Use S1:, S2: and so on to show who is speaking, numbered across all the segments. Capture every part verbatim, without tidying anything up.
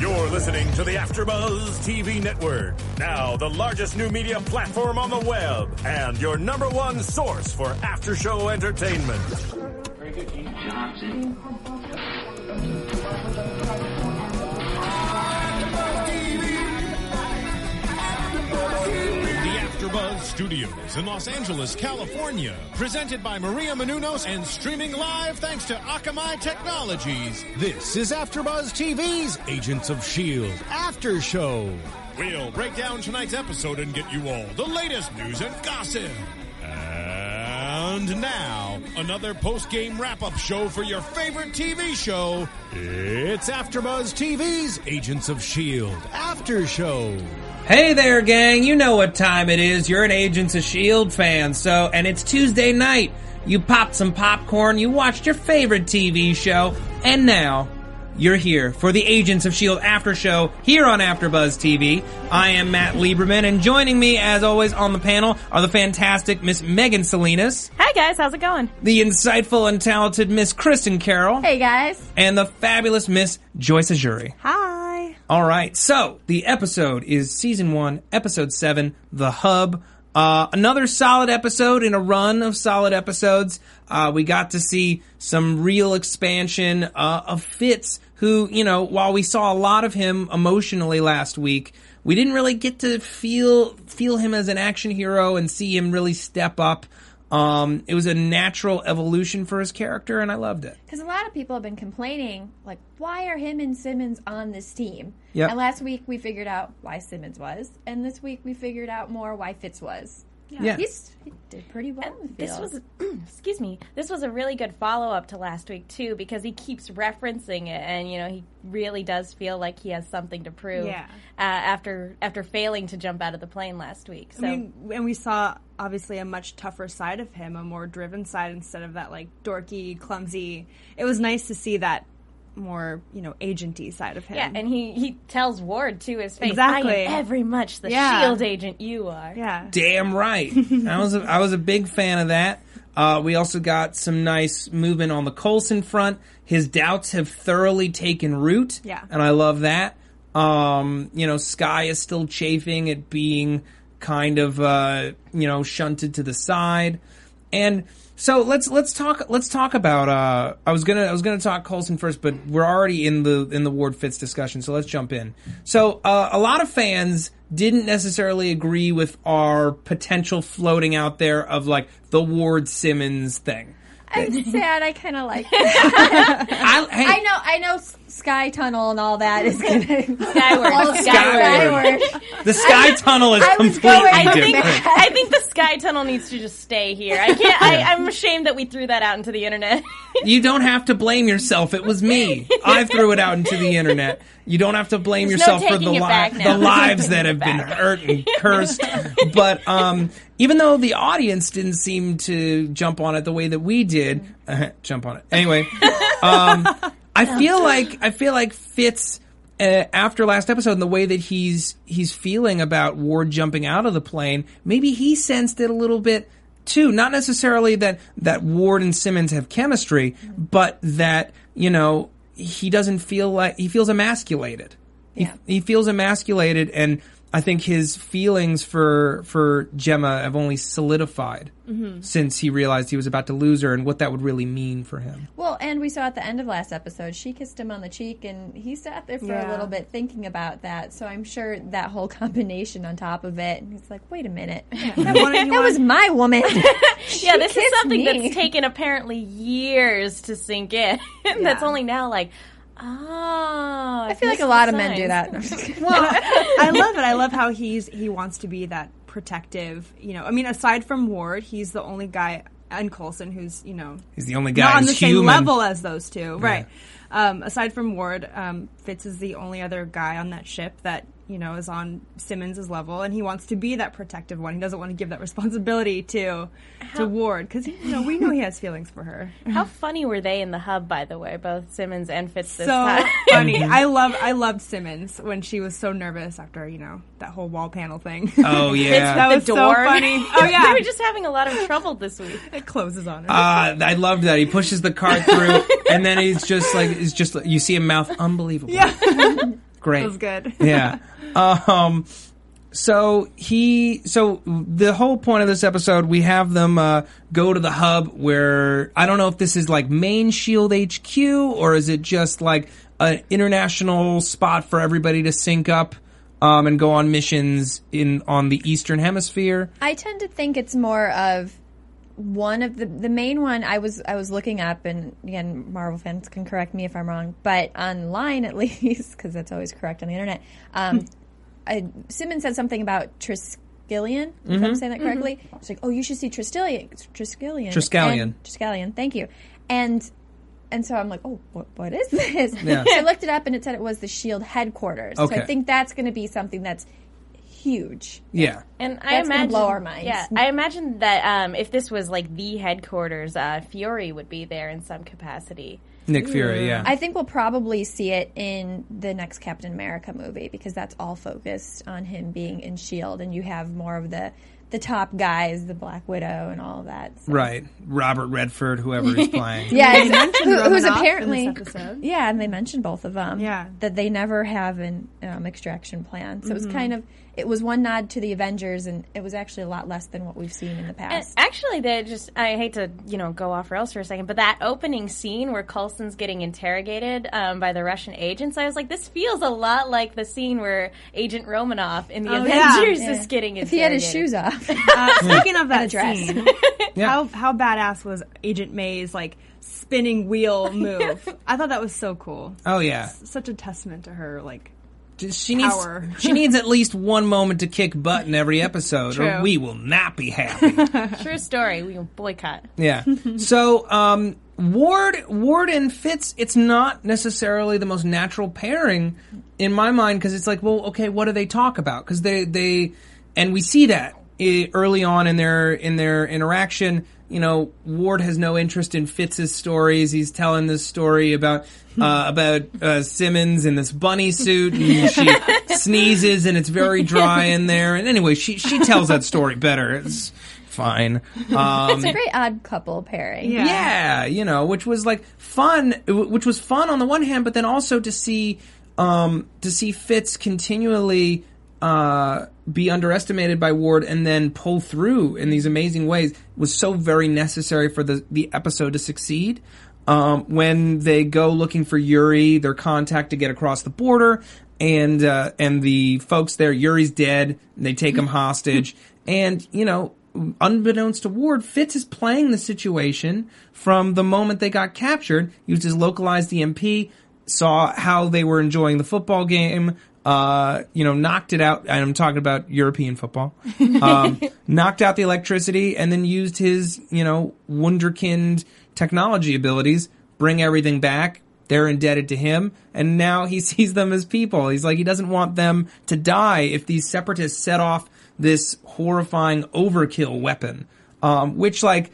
S1: You're listening to the AfterBuzz T V Network, now the largest new media platform on the web, and your number one source for after-show entertainment.
S2: Very good, Keith Johnson.
S3: AfterBuzz Studios in Los Angeles, California. Presented by Maria Menounos and streaming live thanks to Akamai Technologies. This is AfterBuzz T V's Agents of S H I E L D After Show. We'll break down tonight's episode and get you all the latest news and gossip. And now, another post-game wrap-up show for your favorite T V show. It's AfterBuzz T V's Agents of S H I E L D After Show.
S4: Hey there, gang. You know what time it is. You're an Agents of S H I E L D fan, so, and it's Tuesday night. You popped some popcorn, you watched your favorite T V show, and now you're here for the Agents of S H I E L D After Show here on AfterBuzz T V. I am Matt Lieberman, and joining me, as always, on the panel are the fantastic Miss Megan Salinas.
S5: Hi, guys. How's it going?
S4: The insightful and talented Miss Kristen Carroll.
S5: Hey, guys.
S4: And the fabulous Miss Joyce Ajuri.
S5: Hi.
S4: All right, so the episode is Season one, Episode seven, The Hub. Uh, another solid episode in a run of solid episodes. Uh, we got to see some real expansion uh, of Fitz, who, you know, while we saw a lot of him emotionally last week, we didn't really get to feel feel him as an action hero and see him really step up. Um, it was a natural evolution for his character, and I loved it.
S6: Because a lot of people have been complaining, like, why are him and Simmons on this team?
S4: Yep.
S6: And last week we figured out why Simmons was, and this week we figured out more why Fitz was.
S4: Yeah. yeah.
S6: He's, he did pretty well.
S5: And this was, excuse me, this was a really good follow-up to last week, too, because he keeps referencing it, and, you know, he really does feel like he has something to prove
S7: yeah.
S5: uh, after after failing to jump out of the plane last week. So.
S7: I mean, and we saw, obviously, a much tougher side of him, a more driven side instead of that, like, dorky, clumsy. It was nice to see that more, you know, agenty side of him.
S5: Yeah, and he, he tells Ward to his face,
S7: exactly.
S5: I am every much the
S7: yeah.
S5: S H I E L D agent you are.
S7: Yeah.
S4: Damn right. I was a, I was a big fan of that. Uh, we also got some nice movement on the Coulson front. His doubts have thoroughly taken root.
S7: Yeah.
S4: And I love that. Um, you know, Skye is still chafing at being kind of, uh, you know, shunted to the side. And so let's let's talk let's talk about uh I was gonna I was gonna talk Coulson first, but we're already in the in the Ward Fitz discussion, so let's jump in. So uh, a lot of fans didn't necessarily agree with our potential floating out there of like the Ward Simmons thing.
S6: I'm sad. I kind of like it.
S4: I, hey,
S6: I know. I know. Sky Tunnel and all that is going to
S5: Skyward.
S4: Skyward. The Sky
S6: I,
S4: Tunnel is
S6: I was
S4: completely
S6: going-
S5: I think,
S4: different.
S5: I think the Sky Tunnel needs to just stay here. I can't. I, I'm ashamed that we threw that out into the internet.
S4: You don't have to blame yourself. It was me. I threw it out into the internet. You don't have to blame
S5: There's
S4: yourself
S5: no
S4: for the,
S5: taking it
S4: li-
S5: back now.
S4: the
S5: There's no
S4: lives
S5: taking
S4: that
S5: it
S4: have been
S5: back.
S4: hurt and cursed. But um, even though the audience didn't seem to jump on it the way that we did, uh, jump on it anyway. Um, I feel like I feel like Fitz. Uh, after last episode and the way that he's he's feeling about Ward jumping out of the plane, maybe he sensed it a little bit too. Not necessarily that, that Ward and Simmons have chemistry, but that, you know, he doesn't feel like, he feels emasculated.
S6: Yeah.
S4: He, he feels emasculated, and I think his feelings for for Gemma have only solidified mm-hmm. since he realized he was about to lose her and what that would really mean for him.
S6: Well, and we saw at the end of last episode, she kissed him on the cheek, and he sat there for
S7: Yeah.
S6: a little bit thinking about that. So I'm sure that whole combination on top of it, and he's like, wait a minute.
S7: That,
S6: That was my woman.
S5: Yeah, this is
S6: kissed
S5: something
S6: me.
S5: that's taken apparently years to sink in. That's only now like, oh.
S6: I feel like a lot of men do that.
S7: Well, I love it. I love how he's he wants to be that protective. You know, I mean, aside from Ward, he's the only guy, and Coulson, who's you know
S4: He's the only guy
S7: not on
S4: who's
S7: the same
S4: human.
S7: level as those two, right? Um, aside from Ward, um, Fitz is the only other guy on that ship that you know is on Simmons' level, and he wants to be that protective one. He doesn't want to give that responsibility to
S5: How-
S7: to Ward because you know we know he has feelings for her.
S5: How funny were they in the hub, by the way, both Simmons and Fitz this
S7: So
S5: time?
S7: funny. I love I loved Simmons when she was so nervous after you know that whole wall panel thing.
S4: Oh yeah.
S7: That
S5: the
S7: was so
S5: door.
S7: funny. Oh yeah,
S5: We were just having a lot of trouble this week.
S7: it closes on her.
S4: Uh, I loved that. He pushes the cart through, and then he's just like, it's just, you see him mouth, unbelievable.
S7: yeah.
S4: Great.
S7: That was good.
S4: Yeah. Um, so he, so the whole point of this episode, we have them uh, go to the hub where, I don't know if this is like main SHIELD H Q or is it just like an international spot for everybody to sync up um, and go on missions in on the Eastern Hemisphere.
S6: I tend to think it's more of one of the the main one. I was I was looking up, and again, Marvel fans can correct me if I'm wrong, but online at least, because that's always correct on the internet. Um, I, Simmons said something about Triskelion, if I'm saying that correctly. Mm-hmm. It's like, oh, you should see Triskelion. Triskelion.
S4: Triskelion.
S6: And, Triskelion, thank you. And and so I'm like, oh, what, what is this?
S4: Yeah.
S6: So I looked it up, and it said it was the SHIELD headquarters.
S4: Okay.
S6: So I think that's going to be something that's huge.
S4: Yeah.
S5: And I
S6: That's gonna
S5: imagine,
S6: blow our minds.
S5: Yeah, I imagine that um, if this was like the headquarters, uh, Fury would be there in some capacity.
S4: Nick Fury, yeah.
S6: I think we'll probably see it in the next Captain America movie because that's all focused on him being in SHIELD, and you have more of the the top guys, the Black Widow, and all of that. So.
S4: Right. Robert Redford, whoever he's playing.
S6: Yeah,
S7: They mentioned
S6: who, who's
S7: Romanoff
S6: apparently
S7: in this episode.
S6: yeah, and they mentioned both of them.
S7: Yeah.
S6: that they never have an um, extraction plan. So it was kind of it was one nod to the Avengers, and it was actually a lot less than what we've seen in the
S5: And
S6: past.
S5: actually, they just, I hate to, you know, go off rails for a second, but that opening scene where Coulson's getting interrogated um, by the Russian agents, I was like, this feels a lot like the scene where Agent Romanoff in the
S7: Oh, yeah.
S5: Avengers
S6: Yeah.
S5: is getting
S6: If he
S5: interrogated.
S6: had his shoes off,
S7: Uh, speaking of that
S6: dress.
S7: scene,
S4: Yeah.
S7: how how badass was Agent May's like spinning wheel move? I thought that was so cool.
S4: Oh, yeah.
S7: Such a testament to her, like
S4: She needs
S7: Power.
S4: she needs at least one moment to kick butt in every episode, or
S7: True.
S4: we will not be happy.
S5: True story. We will boycott.
S4: Yeah. So um, Ward Ward and Fitz, it's not necessarily the most natural pairing in my mind because it's like, well, okay, what do they talk about? Because they they and we see that i- early on in their in their interaction. You know, Ward has no interest in Fitz's stories. He's telling this story about uh, about uh, Simmons in this bunny suit, and she sneezes, and it's very dry in there. And anyway, she she tells that story better. It's fine. Um,
S6: it's a great odd couple pairing.
S7: Yeah.
S4: yeah, you know, which was like fun, which was fun on the one hand, but then also to see um, to see Fitz continually uh, be underestimated by Ward and then pull through in these amazing ways was so very necessary for the the episode to succeed. Um, when they go looking for Yuri, their contact to get across the border, and uh, and the folks there, Yuri's dead, and they take him hostage, and you know. Unbeknownst to Ward, Fitz is playing the situation from the moment they got captured. Used his localized E M P, saw how they were enjoying the football game, uh, you know, knocked it out. And I'm talking about European football. Um, knocked out the electricity, and then used his, you know, wunderkind technology abilities, bring everything back. They're indebted to him, and now he sees them as people. He's like, he doesn't want them to die if these separatists set off this horrifying overkill weapon, um, which, like,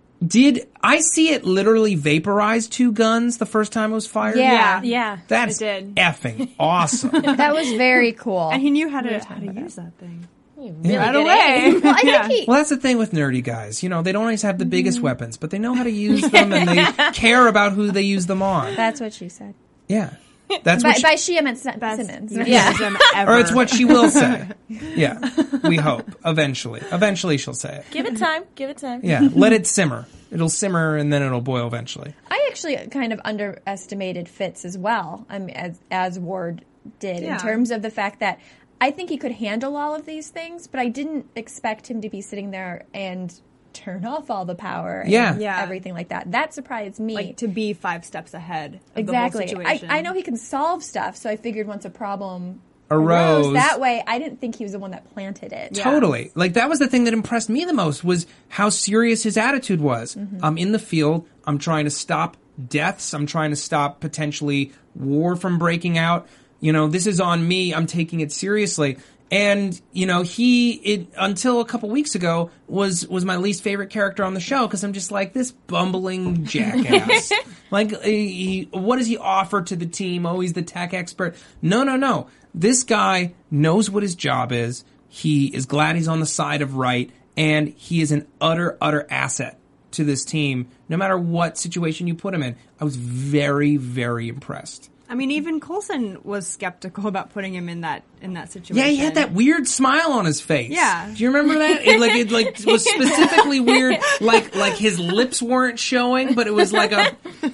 S4: did I see it literally vaporize two guns the first time it was fired?
S6: Yeah.
S5: Yeah.
S4: That's
S7: It did.
S4: effing awesome.
S6: That was very cool.
S7: and he knew how to how to use that thing
S5: Really
S7: right
S5: good
S7: away.
S5: aim.
S6: well, I
S7: Yeah.
S6: think he,
S4: Well, that's the thing with nerdy guys. You know, they don't always have the biggest weapons, but they know how to use them, and they care about who they use them on.
S6: that's what she said.
S4: Yeah. That's
S6: By,
S4: what she,
S6: by she, I meant Sim-
S7: Best
S6: Simmons.
S7: euphemism ever.
S4: or it's what she will say. Yeah. We hope. Eventually. Eventually she'll say it.
S5: Give it time. Give it time.
S4: Yeah. Let it simmer. It'll simmer, and then it'll boil eventually.
S6: I actually kind of underestimated Fitz as well, I mean, as as Ward did,
S7: Yeah.
S6: in terms of the fact that I think he could handle all of these things, but I didn't expect him to be sitting there and turn off all the power and
S4: Yeah.
S7: Yeah.
S6: everything like that. That surprised me.
S7: like to be five steps ahead of
S6: exactly.
S7: the whole
S6: I,
S7: situation.
S6: I know he can solve stuff, so I figured once a problem
S4: Arose.
S6: that way, I didn't think he was the one that planted it.
S4: Totally. Like, that was the thing that impressed me the most, was how serious his attitude was. I'm in the field. I'm trying to stop deaths. I'm trying to stop potentially war from breaking out. You know, this is on me. I'm taking it seriously. And, you know, he, it, until a couple weeks ago, was, was my least favorite character on the show, because I'm just like, this bumbling jackass. Like, he, what does he offer to the team? Oh, he's the tech expert. No, no, no. This guy knows what his job is. He is glad he's on the side of right, and he is an utter, utter asset to this team, no matter what situation you put him in. I was very, very impressed.
S7: I mean, even Coulson was skeptical about putting him in that in that situation.
S4: Yeah, he had that weird smile on his face.
S7: Yeah.
S4: Do you remember that? It, like it like was specifically weird. Like like his lips weren't showing, but it was like a.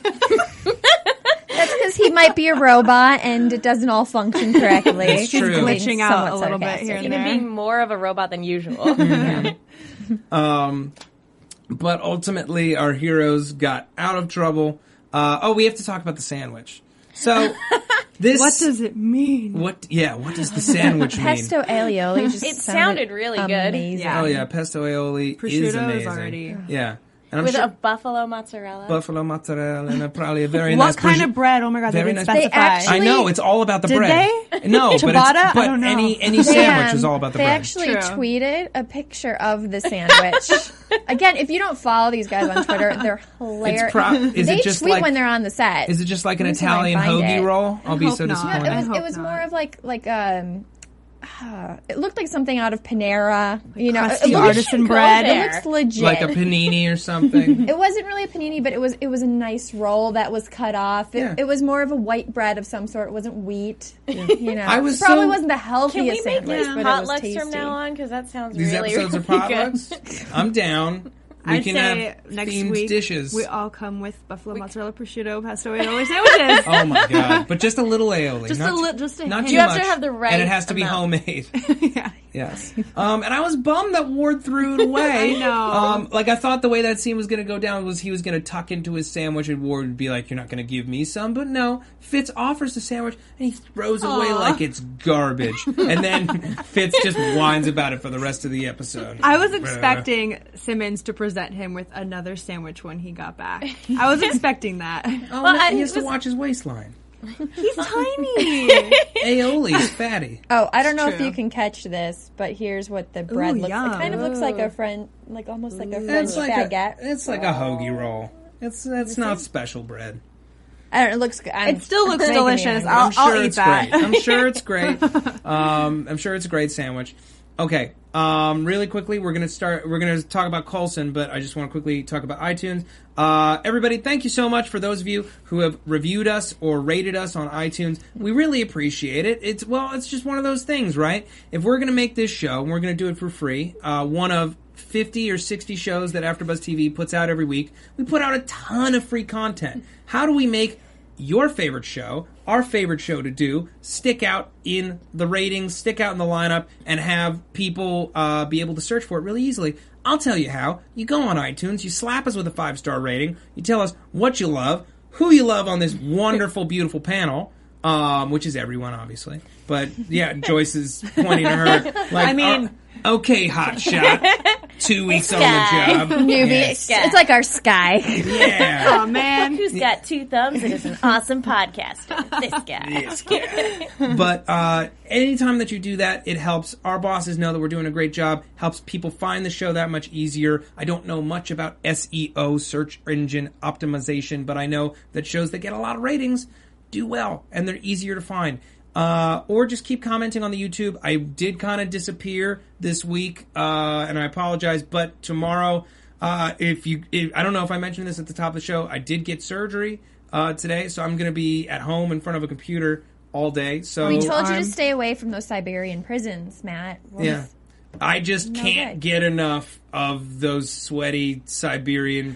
S6: That's because he might be a robot and it doesn't all function correctly.
S4: It's true.
S7: Glitching out
S6: Somewhat
S7: a little bit
S6: sarcastic.
S7: here and
S5: Even
S7: there.
S5: being more of a robot than usual.
S4: Um, but ultimately, our heroes got out of trouble. Uh, oh, we have to talk about the sandwich. So this.
S7: What does it mean?
S4: What? Yeah. What does the sandwich mean?
S6: Pesto aioli just
S5: It sounded really good.
S6: amazing.
S7: Yeah.
S4: Oh yeah, pesto aioli is
S7: Prosciutto is
S4: amazing.
S7: already-
S4: Yeah, and I'm
S5: With
S4: sure
S5: a buffalo mozzarella.
S4: buffalo mozzarella and a, probably a very
S7: What
S4: nice.
S7: kind
S4: prosci-
S7: of bread? Oh my god, they
S4: Very
S7: didn't
S4: nice- They
S7: specify.
S6: actually-
S4: I know it's all about the
S7: Did
S4: bread.
S7: they?
S4: No, but, it's,
S7: Ciabatta?
S4: but
S7: I don't know.
S4: any any
S6: They,
S4: sandwich
S6: um,
S4: is all about the
S6: they
S4: bread.
S6: actually
S7: True.
S6: tweeted a picture of the sandwich. Again, if you don't follow these guys on Twitter, they're hilarious.
S4: It's pro- is
S6: they
S4: it just
S6: tweet
S4: like
S6: when they're on the set.
S4: is it just like an
S6: Let me see if I
S4: Italian
S6: can find
S4: hoagie
S6: it.
S4: roll? I'll be
S7: hope
S4: so
S7: not.
S4: disappointed.
S6: No, it
S7: I
S6: was
S7: hope
S6: it was
S7: not.
S6: more of like like um. uh, it looked like something out of Panera. You know,
S7: crusty
S6: it, looked-
S7: artisan
S5: go
S7: bread.
S5: there.
S6: It looks legit.
S4: Like a panini or something.
S6: It wasn't really a panini, but it was it was a nice roll that was cut off. It,
S4: Yeah.
S6: it was more of a white bread of some sort. It wasn't wheat. You know,
S4: I was
S6: it probably
S4: so-
S6: wasn't the
S5: Can
S6: healthiest
S5: we make
S6: sandwich,
S5: these
S6: but it was
S5: potlucks
S6: tasty.
S5: from now on? Because that sounds
S4: These
S5: really,
S4: episodes
S5: really
S4: are
S5: good.
S4: potlucks. I'm down. We
S7: I'd
S4: can
S7: say
S4: have
S7: next
S4: themed
S7: week
S4: dishes.
S7: we all come with buffalo mozzarella, prosciutto, pesto aioli sandwiches.
S4: Oh my god! But just a little aioli,
S7: Just
S4: not,
S7: a li- just a
S4: not
S7: hint.
S4: too
S5: You have
S4: much.
S5: to have the right
S4: and it has to be
S5: amount.
S4: homemade.
S7: yeah.
S4: Yes. Um, and I was bummed that Ward threw it away.
S7: I know.
S4: Um, like I thought the way that scene was going to go down was he was going to tuck into his sandwich and Ward would be like, "You're not going to give me some," but no. Fitz offers the sandwich and he throws it away
S7: Aw.
S4: like it's garbage, and then Fitz just whines about it for the rest of the episode.
S7: I was expecting Simmons to present him with another sandwich when he got back. I was expecting that.
S4: Oh,
S5: Well,
S4: no,
S5: I-
S4: he has
S5: it
S4: to
S5: was-
S4: watch his waistline.
S7: He's tiny.
S4: Aioli's fatty.
S6: Oh, I don't know if
S7: true.
S6: you can catch this, but here's what the bread
S7: Ooh,
S6: looks like. It
S7: yum.
S6: kind of looks like a French, like almost like a French
S4: It's like a,
S6: baguette.
S4: it's like a hoagie roll. It's it's not special bread.
S6: I don't know. It looks good. I'm-
S7: It still looks
S6: it's making me
S7: delicious.
S6: hungry.
S7: I'll-
S4: I'm sure
S7: eat
S4: it's
S7: that.
S4: great. I'm sure it's great. Um, I'm sure it's a great sandwich. Okay, um, really quickly, we're gonna start. We're gonna talk about Coulson, but I just want to quickly talk about iTunes. Uh, everybody, thank you so much for those of you who have reviewed us or rated us on iTunes. We really appreciate it. It's well, it's just one of those things, right? If we're gonna make this show, and we're gonna do it for free, uh, one of fifty or sixty shows that AfterBuzz T V puts out every week, we put out a ton of free content. How do we make your favorite show, our favorite show to do, stick out in the ratings, stick out in the lineup, and have people uh, be able to search for it really easily? I'll tell you how. You go on iTunes, you slap us with a five-star rating, you tell us what you love, who you love on this wonderful, beautiful panel, um, which is everyone, obviously. But, yeah, Joyce is pointing to her. Like,
S7: I mean-
S4: uh, okay, hotshot. Two weeks on the
S5: Sky.
S4: job.
S6: Newbie.
S4: Yes.
S5: Yeah.
S6: It's like our sky.
S4: Yeah.
S7: Oh man.
S5: Who's got two thumbs and is an awesome podcaster? This guy.
S4: This guy. But uh, anytime that you do that, it helps our bosses know that we're doing a great job, helps people find the show that much easier. I don't know much about S E O, search engine optimization, but I know that shows that get a lot of ratings do well, and they're easier to find. Uh, or just keep commenting on the YouTube. I did kind of disappear this week, uh, and I apologize, but tomorrow, uh, if you, if, I don't know if I mentioned this at the top of the show, I did get surgery uh, today, so I'm going to be at home in front of a computer all day. So
S6: We told you
S7: arm.
S6: to stay away from those Siberian prisons, Matt. Well,
S4: yeah, I just
S6: No
S4: can't
S6: good.
S4: get enough of those sweaty Siberian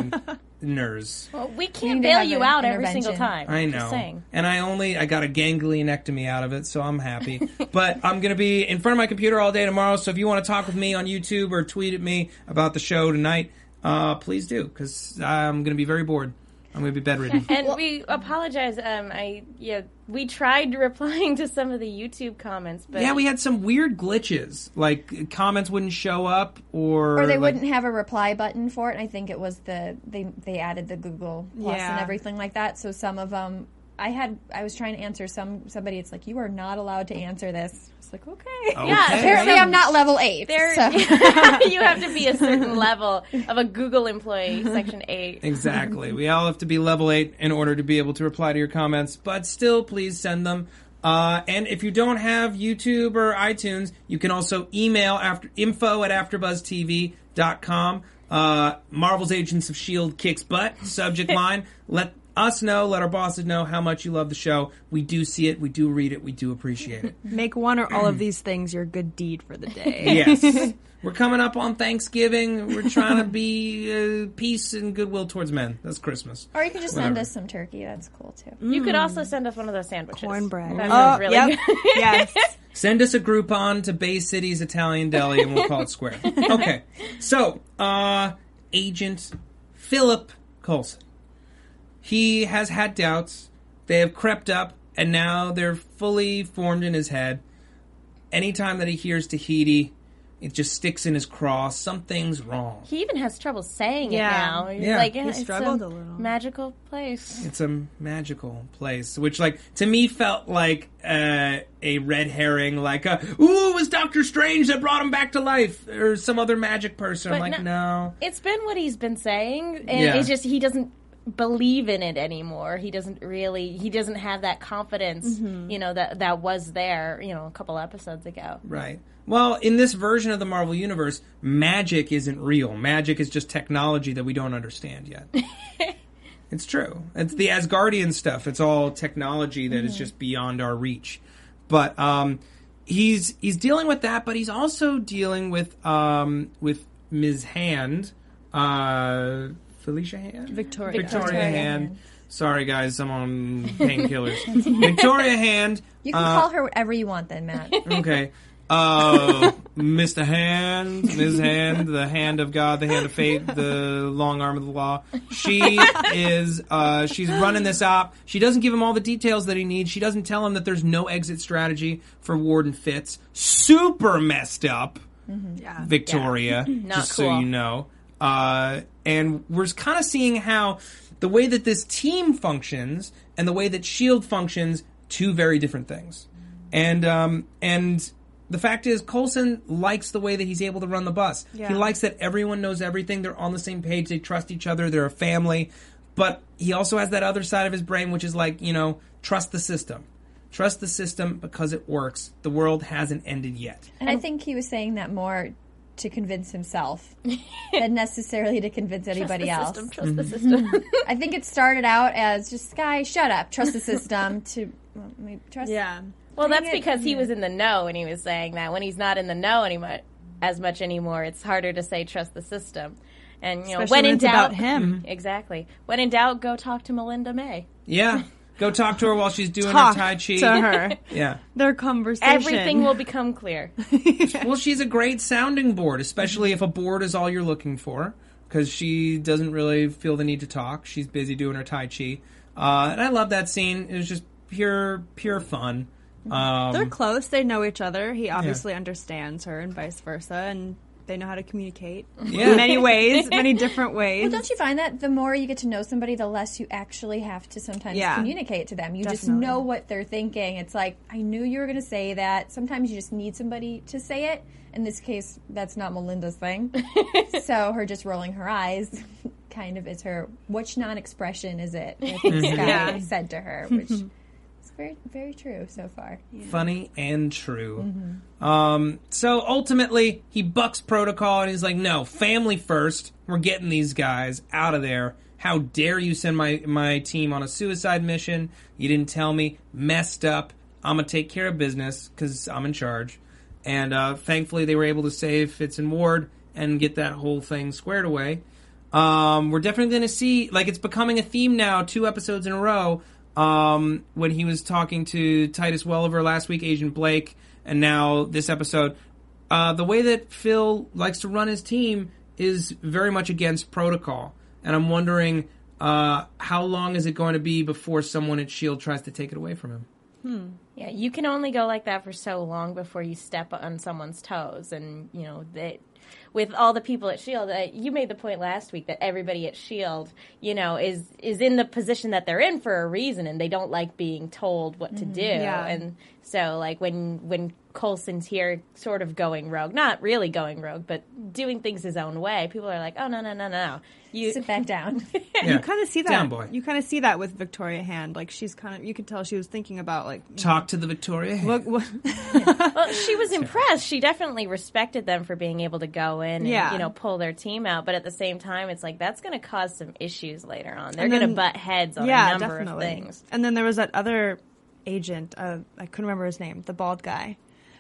S4: prisoners.
S5: Well, we
S6: You
S5: can't
S6: need to
S5: bail
S6: have
S5: you
S6: an
S5: out every single
S6: intervention.
S5: time.
S4: I
S5: Just
S4: know.
S5: saying.
S4: And I only, I got a ganglionectomy out of it, so I'm happy. But I'm going to be in front of my computer all day tomorrow, so if you want to talk with me on YouTube or tweet at me about the show tonight, uh, please do, because I'm going to be very bored. I'm going to be bedridden.
S5: And we apologize. Um, I yeah, we tried replying to some of the YouTube comments, but
S4: Yeah, we had some weird glitches, like comments wouldn't show up, or...
S6: Or they
S4: like,
S6: wouldn't have a reply button for it. And I think it was the they they added the Google Plus
S7: Yeah.
S6: and everything like that. So some of them, I had I was trying to answer some somebody. It's like you are not allowed to answer this. It's like okay.
S5: Yeah,
S4: Okay.
S6: Apparently, I'm not level eight.
S5: there
S6: so.
S5: you have to be a certain level of a Google employee, Section Eight.
S4: Exactly. We all have to be level eight in order to be able to reply to your comments, but still, please send them. Uh, and if you don't have YouTube or iTunes, you can also email after info at afterbuzz t v dot com. Uh, Marvel's Agents of S H I E L D kicks butt. Subject line. Let us know, let our bosses know how much you love the show. We do see it, we do read it, we do appreciate it.
S7: Make one or all of these things your good deed for the day.
S4: Yes. We're coming up on Thanksgiving. We're trying to be uh, peace and goodwill towards men. That's Christmas.
S6: Or you can just
S4: Whatever.
S6: send us some turkey. That's cool, too.
S5: You could also send us one of those sandwiches.
S7: Cornbread.
S5: That
S7: Oh,
S5: sounds really
S7: yep.
S5: good.
S7: Yes.
S4: Send us a Groupon to Bay City's Italian Deli and we'll call it square. Okay. So, uh, Agent Philip Coulson. He has had doubts. They have crept up, and now they're fully formed in his head. Anytime that he hears Tahiti, it just sticks in his craw. Something's wrong.
S5: He even has trouble saying
S7: Yeah.
S5: it now. He's
S4: Yeah.
S5: like, yeah,
S7: He
S5: it's
S7: struggled
S5: a,
S7: a little.
S5: magical place.
S4: It's a magical place, which, like, to me felt like uh, a red herring, like, a, ooh, it was Doctor Strange that brought him back to life, or some other magic person. I'm
S5: But
S4: like,
S5: no-
S4: no.
S5: It's been what he's been saying, and
S4: Yeah.
S5: it's just he doesn't believe in it anymore. He doesn't really, he doesn't have that confidence, you know, that that was there, you know, a couple episodes ago.
S4: Right. Well, in this version of the Marvel Universe, magic isn't real. Magic is just technology that we don't understand yet. It's true. It's the Asgardian stuff. It's all technology that is just beyond our reach. But um, he's he's dealing with that, but he's also dealing with um, with Miz Hand, uh, Felicia Hand,
S7: Victoria.
S4: Victoria,
S6: Victoria
S4: Hand.
S6: Hand.
S4: Sorry, guys, I'm on painkillers. Victoria Hand.
S6: You can
S4: uh,
S6: call her whatever you want then, Matt.
S4: Okay. Uh, Mister Hand, Miz Hand, the hand of God, the hand of fate, the long arm of the law. She is, uh, she's running this op. She doesn't give him all the details that he needs. She doesn't tell him that there's no exit strategy for Warden Fitz. Super messed up,
S7: Yeah.
S4: Victoria,
S5: Not
S4: just so
S5: cool.
S4: you know. Uh, and we're kind of seeing how the way that this team functions and the way that S H I E L D functions, two very different things. And, um, and, the fact is, Coulson likes the way that he's able to run the bus.
S7: Yeah.
S4: He likes that everyone knows everything. They're on the same page. They trust each other. They're a family. But he also has that other side of his brain, which is like, you know, trust the system. Trust the system because it works. The world hasn't ended yet.
S6: And I think he was saying that more to convince himself than necessarily to convince anybody
S5: trust
S6: else.
S5: the system, trust the system.
S6: I think it started out as just, Sky, shut up, trust the system, to well, maybe trust.
S7: Yeah.
S5: Well,
S6: Dang
S5: that's
S6: it.
S5: because he
S6: Yeah.
S5: was in the know and he was saying that. When he's not in the know anymore, as much anymore, it's harder to say trust the system. And, you know,
S7: Especially
S5: when
S7: when
S5: in
S7: it's
S5: doubt,
S7: about him.
S5: Exactly. When in doubt, go talk to Melinda May.
S4: Yeah. Go talk to her while she's doing
S7: Talk
S4: her Tai Chi.
S7: to her.
S4: Yeah.
S7: Their conversation.
S5: Everything will become clear.
S4: Well, she's a great sounding board, especially if a board is all you're looking for, because she doesn't really feel the need to talk. She's busy doing her Tai Chi. Uh, and I love that scene. It was just pure, pure fun. Um,
S7: They're close. They know each other. He obviously understands her and vice versa, and they know how to communicate
S4: Yeah.
S7: in many ways, many different ways.
S6: Well, don't you find that the more you get to know somebody, the less you actually have to sometimes
S7: Yeah.
S6: communicate to them? You just
S7: Definitely.
S6: know what they're thinking. It's like, I knew you were going to say that. Sometimes you just need somebody to say it. In this case, that's not Melinda's thing. So her just rolling her eyes kind of is her, which non-expression is it? I think Sky
S7: Yeah.
S6: said to her, which is very, very true so far.
S4: funny and true. Um, so ultimately, he bucks protocol and he's like, no, family first. We're getting these guys out of there. How dare you send my, my team on a suicide mission? You didn't tell me. Messed up. I'm going to take care of business because I'm in charge. And uh, thankfully, they were able to save Fitz and Ward and get that whole thing squared away. Um, we're definitely going to see, like, it's becoming a theme now, two episodes in a row. Um, when he was talking to Titus Welliver last week, Agent Blake, and now this episode, uh, the way that Phil likes to run his team is very much against protocol. And I'm wondering, uh, how long is it going to be before someone at S H I E L D tries to take it away from him?
S5: Yeah, you can only go like that for so long before you step on someone's toes. And, you know, they, with all the people at S H I E L D, uh, you made the point last week that everybody at S H I E L D, you know, is is in the position that they're in for a reason, and they don't like being told what to do.
S7: Yeah.
S5: And so, like, when when Coulson's here sort of going rogue, not really going rogue, but doing things his own way, people are like, oh, no, no, no, no. You,
S6: Sit back down.
S4: Yeah.
S7: You kind of see that.
S4: Down boy.
S7: You kind of see that with Victoria Hand. Like she's kind of. You could tell she was thinking about like. you
S4: Talk to the Victoria.
S7: know, Look, what,
S5: Well, she was impressed. She definitely respected them for being able to go in and,
S7: Yeah.
S5: you know, pull their team out. But at the same time, it's like that's going to cause some issues later on. They're
S7: And
S5: going to
S7: then-
S5: butt heads on
S7: yeah,
S5: a number
S7: definitely.
S5: of things.
S7: And then there was that other agent. Uh, I couldn't remember his name. The bald guy.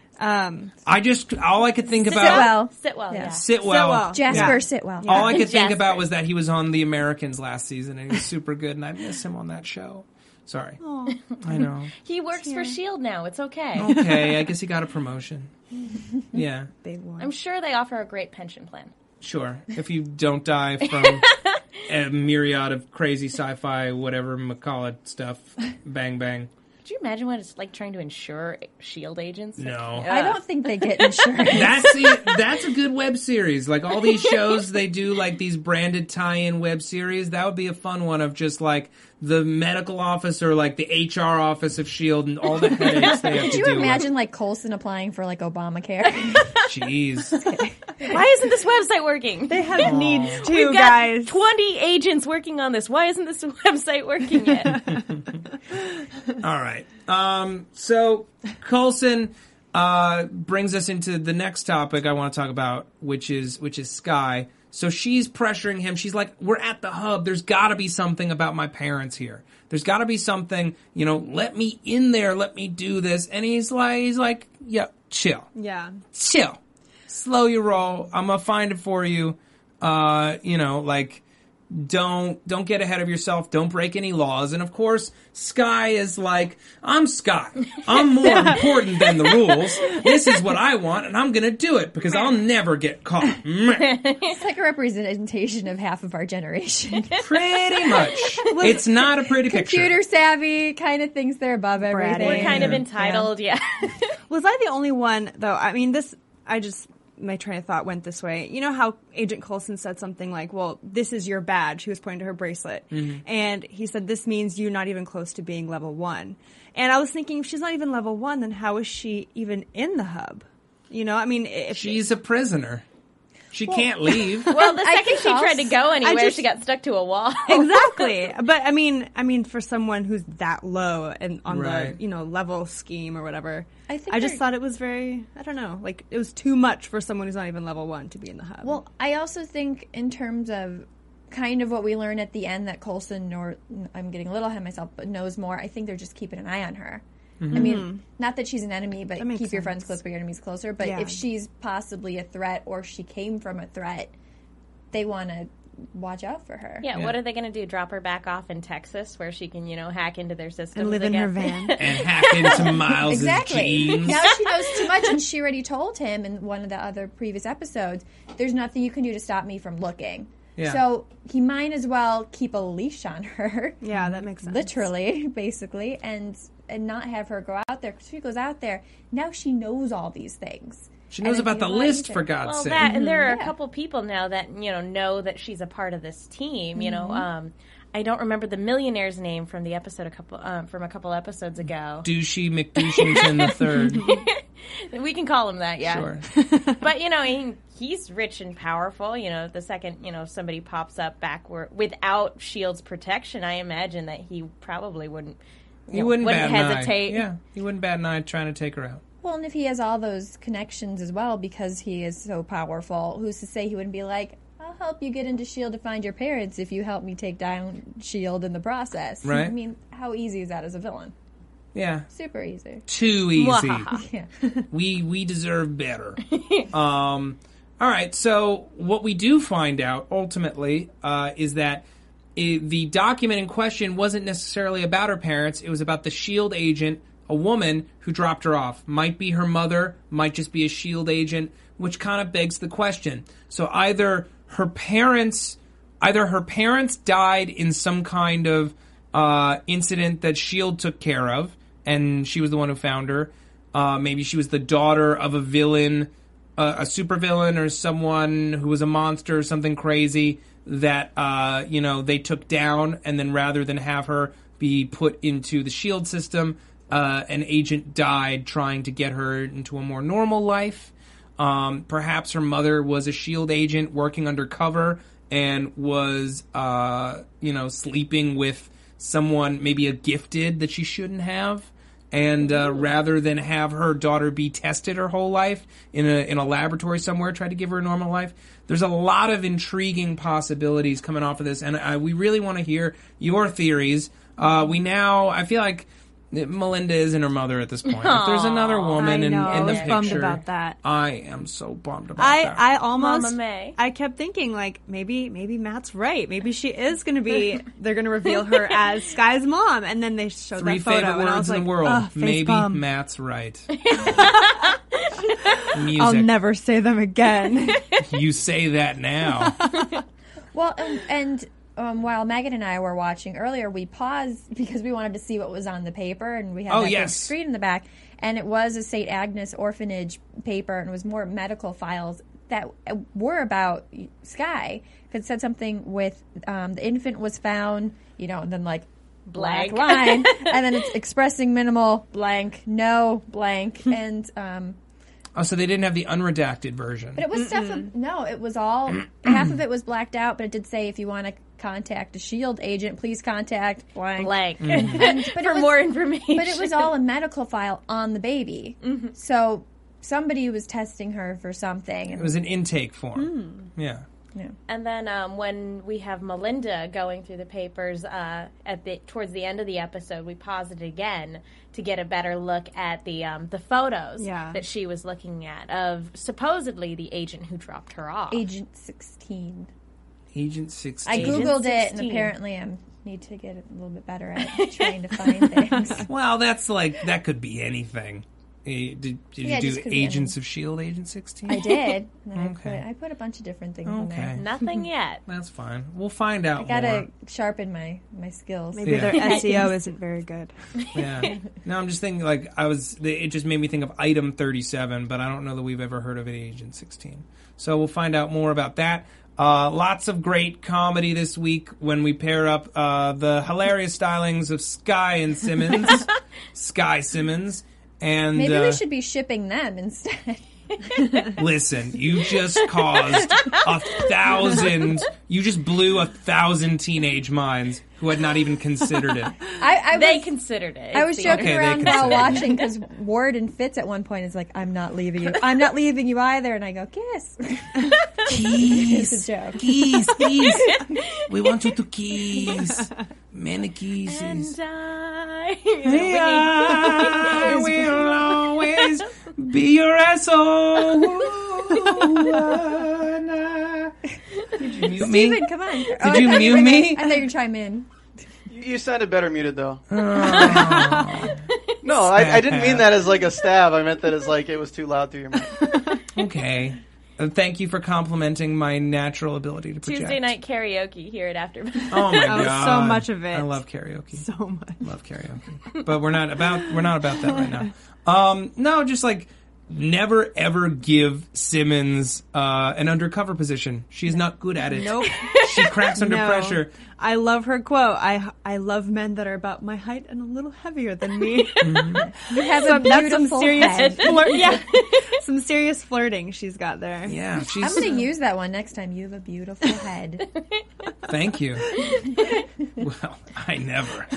S7: Um,
S4: I just all I could think about
S6: Sitwell.
S5: Sitwell, yeah.
S6: Yeah.
S4: Sitwell.
S7: Sitwell.
S6: Jasper
S4: Yeah.
S6: Sitwell.
S4: All I could think
S5: Jasper.
S4: about was that he was on The Americans last season and he was super good, and I miss him on that show. Sorry, I know.
S5: He works for S H I E L D now. It's okay.
S4: Okay, I guess he got a promotion. Yeah,
S7: big one.
S5: I'm sure they offer a great pension plan.
S4: sure. If you don't die from a myriad of crazy sci-fi, whatever McCall it stuff, bang bang.
S5: Could you imagine what it's like trying to insure S H I E L D agents?
S4: No.
S6: I don't think they get insurance.
S4: That's the, that's a good web series. Like all these shows, they do like these branded tie-in web series. That would be a fun one of just like the medical office or like the H R office of S H I E L D and all the headaches they have
S6: Could
S4: to
S6: you
S4: deal
S6: imagine like Coulson applying for like Obamacare?
S4: with. Jeez.
S5: Why isn't this website working?
S7: They have needs too,
S5: We've got
S7: guys.
S5: twenty agents working on this. Why isn't this website working yet?
S4: All right. Um, so Coulson uh, brings us into the next topic I want to talk about, which is which is Skye. So she's pressuring him. She's like, "We're at the hub. There's got to be something about my parents here. There's got to be something. You know, let me in there. Let me do this." And he's like, "He's like, yeah, chill,
S7: Yeah.
S4: chill, slow your roll. I'm gonna find it for you. Uh, you know, like." Don't don't get ahead of yourself. Don't break any laws. And of course, Skye is like, I'm Skye. I'm more important than the rules. This is what I want, and I'm going to do it because I'll never get caught.
S6: It's like a representation of half of our generation.
S4: Pretty much. It's not a pretty picture.
S6: Computer savvy, kind of thinks they're above everything.
S5: We're kind of
S4: Yeah.
S5: entitled, yeah.
S7: Was I the only one, though? I mean, this, I just, my train of thought went this way. You know how Agent Coulson said something like, well, this is your badge. He was pointing to her bracelet.
S4: Mm-hmm.
S7: And he said, this means you're not even close to being level one. And I was thinking, if she's not even level one, then how is she even in the hub? You know, I mean, if
S4: She's a prisoner. She can't leave.
S5: Well, the
S6: I
S5: second
S6: think
S5: she
S6: also-
S5: tried to go anywhere,
S7: just-
S5: she got stuck to a wall.
S7: Exactly. But I mean, I mean, for someone who's that low and on
S4: Right.
S7: the, you know, level scheme or whatever,
S6: I think
S7: I just
S6: they're-
S7: thought it was very, I don't know, like it was too much for someone who's not even level one to be in the hub.
S6: Well, I also think in terms of kind of what we learn at the end that Coulson, or I'm getting a little ahead of myself, but knows more. I think they're just keeping an eye on her. I mean, not that she's an enemy, but
S7: That makes
S6: keep your friends
S7: sense.
S6: close, but your enemies closer. But
S7: Yeah.
S6: if she's possibly a threat or she came from a threat, they want to watch out for her.
S5: Yeah,
S4: Yeah.
S5: what are they going to do? Drop her back off in Texas where she can, you know, hack into their systems
S7: and live in
S5: again?
S7: her van.
S4: And hack into Miles'
S6: Exactly.
S4: jeans.
S6: Now she knows too much, and she already told him in one of the other previous episodes, there's nothing you can do to stop me from looking.
S4: Yeah.
S6: So he might as well keep a leash on her.
S7: Yeah, that makes sense.
S6: Literally, basically, and and not have her go out there. Because she goes out there, now she knows all these things.
S4: She knows
S6: And
S4: about
S6: if
S4: the
S6: you want
S4: list,
S6: to-
S4: for God's
S5: Well,
S4: sake.
S5: that, and there are
S6: Yeah.
S5: a couple people now that, you know, know that she's a part of this team, you
S6: Mm-hmm.
S5: know. Um, I don't remember the millionaire's name from the episode a couple um, from a couple episodes ago.
S4: Douchey McDouchington the third.
S5: We can call him that, yeah.
S4: Sure.
S5: But, you know, he, he's rich and powerful. You know, the second, you know, somebody pops up backward without S H I E L D's protection, I imagine that he probably wouldn't, you
S4: He
S5: know,
S4: wouldn't, bat
S5: hesitate.
S4: an eye. Yeah, he wouldn't bat an eye trying to take her out.
S6: Well, and if he has all those connections as well, because he is so powerful, who's to say he wouldn't be like, I'll help you get into S H I E L D to find your parents if you help me take down S H I E L D in the process.
S4: Right.
S6: I mean, how easy is that as a villain?
S4: Yeah.
S6: Super easy.
S4: Too easy.
S6: Yeah.
S4: we we deserve better. um, all right. So what we do find out ultimately uh, is that i the document in question wasn't necessarily about her parents. It was about the S H I E L D agent, a woman who dropped her off. Might be her mother. Might just be a S H I E L D agent. Which kind of begs the question. So either her parents, either her parents died in some kind of uh, incident that S H I E L D took care of, and she was the one who found her. Uh, maybe she was the daughter of a villain, uh, a supervillain, or someone who was a monster or something crazy that, uh, you know, they took down, and then rather than have her be put into the S H I E L D system, uh, an agent died trying to get her into a more normal life. Um, perhaps her mother was a S H I E L D agent working undercover and was, uh, you know, sleeping with someone, maybe a gifted that she shouldn't have. and uh, rather than have her daughter be tested her whole life in a in a laboratory somewhere, try to give her a normal life. There's a lot of intriguing possibilities coming off of this, and uh, we really want to hear your theories. Uh, we now, I feel like Melinda isn't her mother at this point. If there's another woman
S7: I
S4: in,
S7: know.
S4: in the
S7: I was
S4: picture,
S7: bummed about that.
S4: I am so bummed about
S7: I,
S4: that.
S7: I almost,
S5: Mama May.
S7: I kept thinking like maybe maybe Matt's right. Maybe she is going to be. They're going to reveal her as Sky's mom, and then they showed
S4: Three
S7: that photo,
S4: favorite
S7: and I
S4: words
S7: was
S4: in
S7: like,
S4: the world.
S7: "Ugh, face
S4: Maybe
S7: palm."
S4: Matt's right. Music.
S7: I'll never say them again.
S4: You say that now.
S6: Well, and, and um, while Megan and I were watching earlier, we paused because we wanted to see what was on the paper, and we had
S4: Oh,
S6: that
S4: yes.
S6: big screen in the back, and it was a Saint Agnes orphanage paper, and it was more medical files that were about Sky. It said something with um, the infant was found, you know, and then like black
S5: Blank.
S6: line, and then it's expressing minimal blank, no blank, and um,
S4: Oh, so they didn't have the unredacted version.
S6: but it was stuff. Of, no, it was all half of it was blacked out, but it did say if you want to contact a SHIELD agent, please contact blank.
S5: Blank.
S6: And, but
S5: For
S6: it was,
S5: more information.
S6: but it was all a medical file on the baby.
S5: Mm-hmm.
S6: So somebody was testing her for something. And
S4: It was an intake form. Yeah.
S6: yeah.
S5: And then um, when we have Melinda going through the papers uh, at the towards the end of the episode, we pause it again to get a better look at the um, the photos
S7: Yeah.
S5: that she was looking at of supposedly the agent who dropped her off.
S6: Agent sixteen.
S4: Agent sixteen.
S6: I
S5: Agent
S6: googled it, and
S5: sixteen.
S6: apparently I need to get a little bit better at trying to find things.
S4: Well, that's like, that could be anything. Eh, Did, did
S6: Yeah,
S4: you
S6: it just
S4: do
S6: could be
S4: Agents of SHIELD, Agent sixteen?
S6: I did. And then
S4: Okay.
S6: I, put, I put a bunch of different things in
S4: Okay.
S6: there.
S5: Nothing yet.
S4: That's fine. We'll find out
S6: I gotta
S4: more.
S6: sharpen my, my skills.
S7: Maybe
S4: Yeah.
S7: their S E O isn't very good.
S4: Yeah. No, I'm just thinking, like, I was, it just made me think of Item thirty-seven, but I don't know that we've ever heard of it, Agent sixteen. So we'll find out more about that. Uh, lots of great comedy this week when we pair up uh, the hilarious stylings of Sky and Simmons. Sky Simmons. And
S6: Maybe
S4: uh,
S6: we should be shipping them instead.
S4: listen, you just caused a thousand, you just blew a thousand teenage minds who had not even considered it.
S6: I, I
S5: They
S6: was,
S5: considered it.
S6: I was
S5: It's the
S6: joking
S4: Okay, they
S6: around while
S4: consider it.
S6: watching because Ward and Fitz at one point is like, "I'm not leaving you. I'm not leaving you either." And I go, "Kiss."
S4: Kiss.
S6: It's a joke.
S4: Kiss, kiss. We want you to kiss. Many kisses.
S5: And I...
S4: I will always be your asshole. Did you mute me?
S6: Steven, come on. Did
S4: you mute me?
S6: I thought you were chime in.
S8: You sounded better muted, though.
S4: Oh.
S8: No, I, I didn't mean that as like a stab. I meant that as like it was too loud through your mic.
S4: Okay. Uh, thank you for complimenting my natural ability to project.
S5: Tuesday night karaoke here at AfterBuzz.
S4: Oh my
S7: Oh, so
S4: god,
S7: much of it.
S4: I love karaoke.
S7: So much.
S4: Love karaoke, but we're not about we're not about that right now. Um, no, just like never ever give Simmons uh, an undercover position. She's not good at it.
S7: Nope.
S4: She cracks under
S7: No.
S4: pressure.
S7: I love her quote. I I love men that are about my height and a little heavier than me.
S6: You have a
S7: Some- that's some
S6: beautiful
S7: serious
S6: head.
S7: flirt. Yeah, some serious flirting she's got there.
S4: Yeah, she's.
S6: I'm going to use that one next time. You have a beautiful head.
S4: Thank you. Well, I never.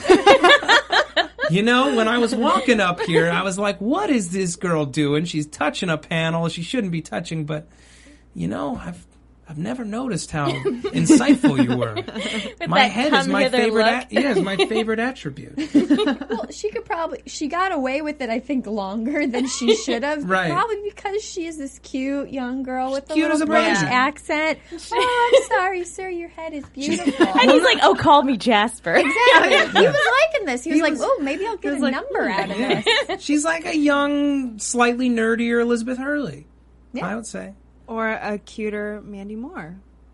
S4: You know, when I was walking up here, I was like, what is this girl doing? She's touching a panel she shouldn't be touching, but, you know, I've I've never noticed how insightful you were. My
S5: that
S4: head is
S5: come
S4: my
S5: hither
S4: favorite.
S5: look.
S4: A- yeah, it's my favorite attribute.
S6: Well, she could probably, she got away with it, I think, longer than she should have.
S4: Right.
S6: Probably because she is this cute young girl with a
S4: cute
S6: little
S4: as a
S6: British
S4: button.
S6: accent. Oh, I'm sorry, sir, your head is beautiful.
S5: And he's like, oh, call me Jasper.
S6: Exactly. He was liking this. He was
S4: He
S6: like,
S4: was-
S6: oh, maybe I'll get a
S7: like,
S6: number out of this.
S4: She's like a young, slightly nerdier Elizabeth Hurley.
S6: Yeah.
S4: I would say.
S7: Or a cuter Mandy Moore.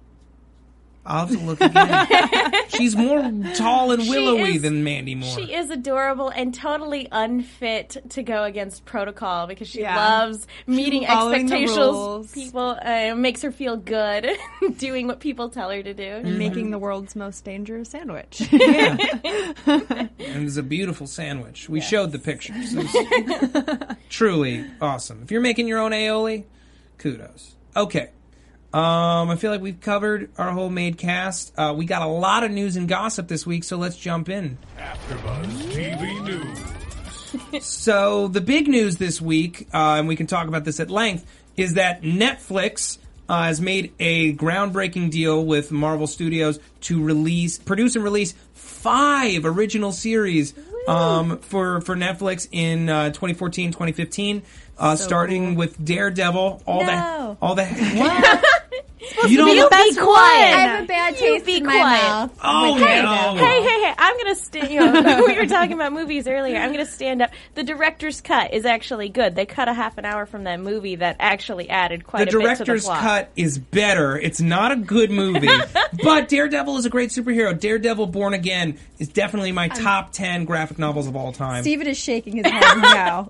S4: I'll have to look again. She's more tall and
S5: She
S4: willowy
S5: is-
S4: than Mandy Moore.
S5: She is adorable and totally unfit to go against protocol because she
S7: Yeah.
S5: loves meeting
S7: Following the
S5: expectations.
S7: rules.
S5: People uh, makes her feel good doing what people tell her to do.
S7: And making the world's most dangerous sandwich.
S4: Yeah. And it's a beautiful sandwich. We showed the pictures. It was truly awesome. If you're making your own aioli, kudos. Okay. Um, I feel like we've covered our whole maid cast. Uh, we got a lot of news and gossip this week, so let's jump in.
S1: AfterBuzz T V News.
S4: So the big news this week, uh, and we can talk about this at length, is that Netflix uh, has made a groundbreaking deal with Marvel Studios to release, produce and release five original series um, for for Netflix in uh, twenty fourteen, twenty fifteen, uh,
S7: So
S4: starting
S7: cool.
S4: with Daredevil. All
S6: No.
S4: the all the what? You don't
S5: You
S4: know?
S5: be quiet.
S6: I have a bad
S5: You
S6: taste
S5: be
S6: in my
S5: quiet.
S6: mouth.
S4: Oh,
S6: with
S4: no.
S6: Daredevil.
S5: Hey, hey, hey! I'm gonna stand. You know, we were talking about movies earlier. I'm gonna stand up. The director's cut is actually good. They cut a half an hour from that movie that actually added quite
S4: The
S5: a bit to the
S4: director's
S5: plot.
S4: cut is better. It's not a good movie, but Daredevil is a great superhero. Daredevil Born Again is definitely my top ten graphic novels of all time.
S6: Steven is shaking his head now.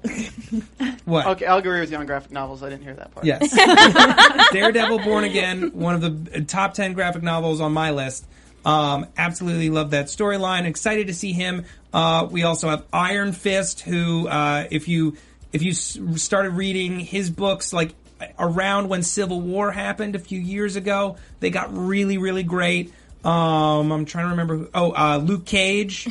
S4: What?
S8: Okay, I'll agree with you on graphic novels. I didn't hear that part.
S4: Yes. Daredevil Born Again, one of the top ten graphic novels on my list. Um, absolutely love that storyline. Excited to see him. Uh, we also have Iron Fist, who, uh, if you if you s- started reading his books, like around when Civil War happened a few years ago, they got really, really great. Um, I'm trying to remember. Who, oh, uh, Luke Cage,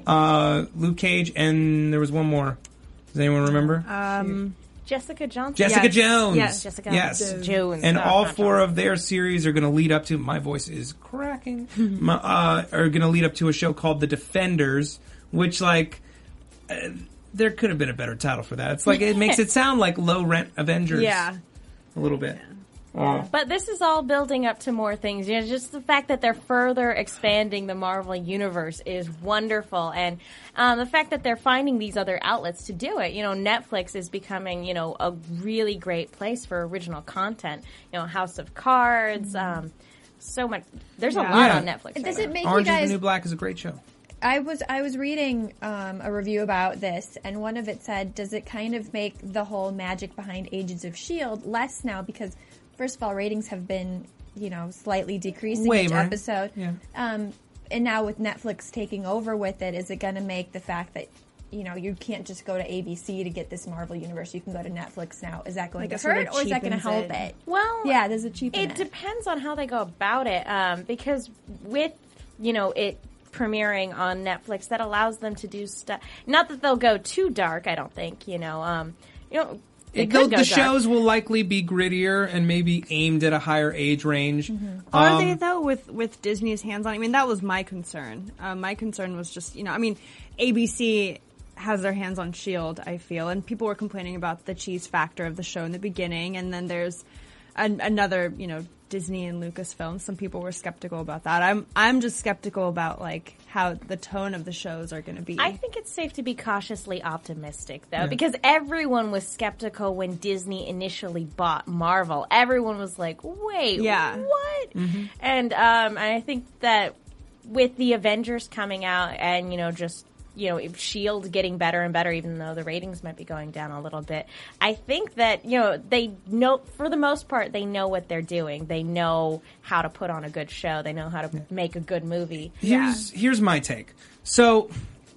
S4: uh, Luke Cage, and there was one more. Does anyone remember?
S7: Um,
S5: Jessica Johnson.
S4: Jessica
S7: yes.
S4: Jones.
S7: Yes.
S5: Jessica
S4: Yes.
S5: Jones.
S4: And
S5: No,
S4: all
S5: not
S4: four
S5: Johnson.
S4: of their series are going to lead up to, my voice is cracking, my, uh, are going to lead up to a show called The Defenders, which, like, uh, there could have been a better title for that. It's like, it makes it sound like low rent Avengers.
S7: yeah.
S4: A little bit. Uh,
S5: But this is all building up to more things. You know, just the fact that they're further expanding the Marvel universe is wonderful, and um, the fact that they're finding these other outlets to do it. You know, Netflix is becoming, you know, a really great place for original content. You know, House of Cards. Um, so much. There's a
S7: Yeah.
S5: lot
S4: Yeah.
S5: on Netflix.
S6: Does
S5: right
S6: it
S5: now.
S6: make
S4: Orange
S6: you
S4: is the
S6: guys?
S4: New Black is a great show.
S6: I was I was reading um, a review about this, and one of it said, "Does it kind of make the whole magic behind Agents of S H I E L D less now because?" First of all, ratings have been, you know, slightly decreasing each
S4: Wavering.
S6: episode.
S4: Yeah.
S6: Um, and now with Netflix taking over with it, is it going to make the fact that, you know, you can't just go to A B C to get this Marvel universe. You can go to Netflix now. Is that going
S7: Like
S6: to
S7: it sort
S6: hurt
S7: of
S6: or is that going to
S7: cheapens
S6: help
S7: it.
S6: it?
S5: Well,
S6: Yeah, there's a cheapen
S5: It
S6: it.
S5: depends on how they go about it, um, because with, you know, it premiering on Netflix, that allows them to do stuff. Not that they'll go too dark, I don't think. You know, um, you know, they
S4: It
S5: could
S4: goes,
S5: go
S4: the
S5: dark.
S4: shows will likely be grittier and maybe aimed at a higher age range.
S7: Are
S4: Um,
S7: they though with with Disney's hands on? I mean, that was my concern. Um, my concern was just you know, I mean, A B C has their hands on S H I E L D. I feel, and people were complaining about the cheese factor of the show in the beginning, and then there's an, another you know Disney and Lucasfilm. Some people were skeptical about that. I'm I'm just skeptical about like how the tone of the shows are going to be.
S5: I think it's safe to be cautiously optimistic, though, because everyone was skeptical when Disney initially bought Marvel. Everyone was like, wait,
S7: Yeah.
S5: what? And um, I think that with the Avengers coming out and, you know, just, you know, S H I E L D getting better and better, even though the ratings might be going down a little bit, I think that, you know, they know, for the most part, they know what they're doing. They know how to put on a good show. They know how to make a good movie.
S4: Here's here's my take. So,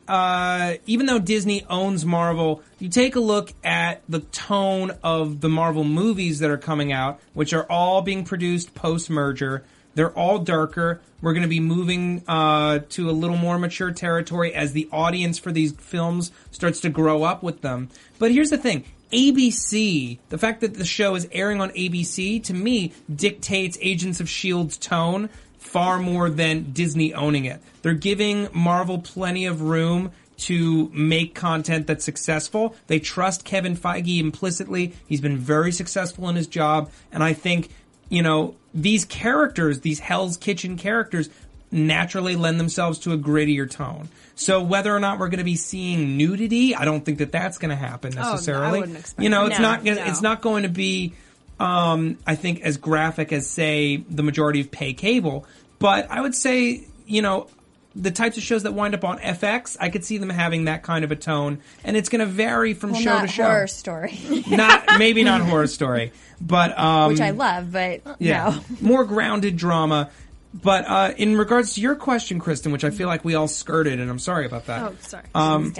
S4: uh, even though Disney owns Marvel, you take a look at the tone of the Marvel movies that are coming out, which are all being produced post-merger. They're all darker. We're going to be moving uh, to a little more mature territory as the audience for these films starts to grow up with them. But here's the thing. A B C, the fact that the show is airing on A B C, to me, dictates Agents of S H I E L D's tone far more than Disney owning it. They're giving Marvel plenty of room to make content that's successful. They trust Kevin Feige implicitly. He's been very successful in his job. And I think, you know, these characters, these Hell's Kitchen characters, naturally lend themselves to a grittier tone. So whether or not we're going to be seeing nudity, I don't think that that's going to happen
S7: no, I
S4: necessarily.
S7: wouldn't expect
S4: you know,
S7: that.
S4: it's
S5: No,
S4: not gonna,
S7: no.
S4: it's not going to be um, I think as graphic as say the majority of pay cable, but I would say, you know, the types of shows that wind up on F X, I could see them having that kind of a tone, and it's going to vary from
S6: Well,
S4: show
S6: not
S4: to show.
S6: Horror Story,
S4: Not maybe not Horror Story, but um,
S6: which I love, but
S4: yeah,
S6: no.
S4: more grounded drama. but uh, in regards to your question, Kristen, which I feel like we all skirted, and I'm sorry about that.
S7: Oh, sorry.
S4: Um,